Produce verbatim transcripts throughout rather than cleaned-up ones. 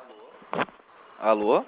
Alô?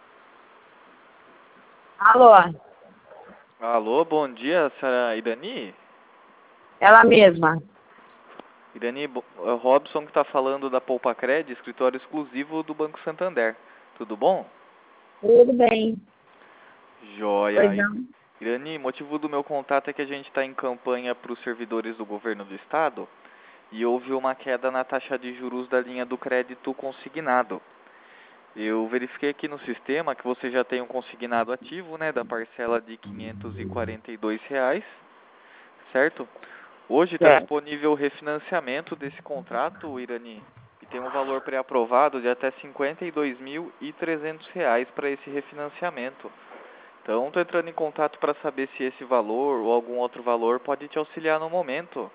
Alô? Alô, bom dia, senhora Irani? Ela mesma. Irani, bo- é o Robson que está falando da Poupa Cred, escritório exclusivo do Banco Santander. Tudo bom? Tudo bem. Joia. Pois I- não? Irani, motivo do meu contato é que a gente está em campanha para os servidores do governo do estado e houve uma queda na taxa de juros da linha do crédito consignado. Eu verifiquei aqui no sistema que você já tem um consignado ativo, né, da parcela de quinhentos e quarenta e dois reais, certo? Hoje está Certo. disponível o refinanciamento desse contrato, Irani, e tem um valor pré-aprovado de até cinquenta e dois mil e trezentos reais para esse refinanciamento. Então, estou entrando em contato para saber se esse valor ou algum outro valor pode te auxiliar no momento.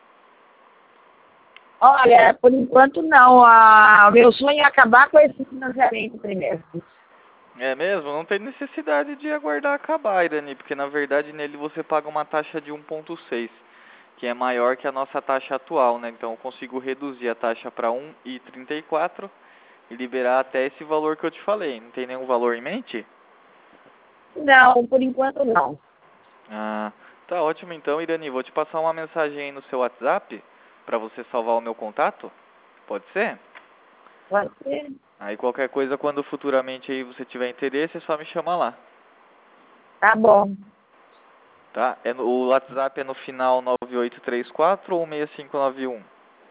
Olha, por enquanto não. O meu sonho é acabar com esse financiamento primeiro. É mesmo? Não tem necessidade de aguardar acabar, Irani, porque na verdade nele você paga uma taxa de um vírgula seis, que é maior que a nossa taxa atual, né? Então eu consigo reduzir a taxa para um vírgula trinta e quatro e liberar até esse valor que eu te falei. Não tem nenhum valor em mente? Não, por enquanto não. Ah, tá ótimo então, Irani. Vou te passar uma mensagem aí no seu WhatsApp para você salvar o meu contato. Pode ser? Pode ser? Aí qualquer coisa, quando futuramente aí você tiver interesse, é só me chamar lá. Tá bom. Tá? É no, o WhatsApp é no final nove oito três quatro ou seis cinco nove um?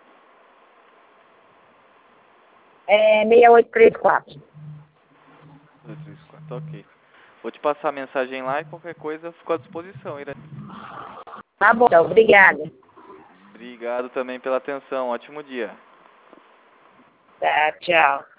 É seis oito três quatro. dois três quatro, ok. Vou te passar a mensagem lá e qualquer coisa eu fico à disposição, Irani. Tá bom, então, obrigada. Obrigado também pela atenção. Ótimo dia. Tá, tchau.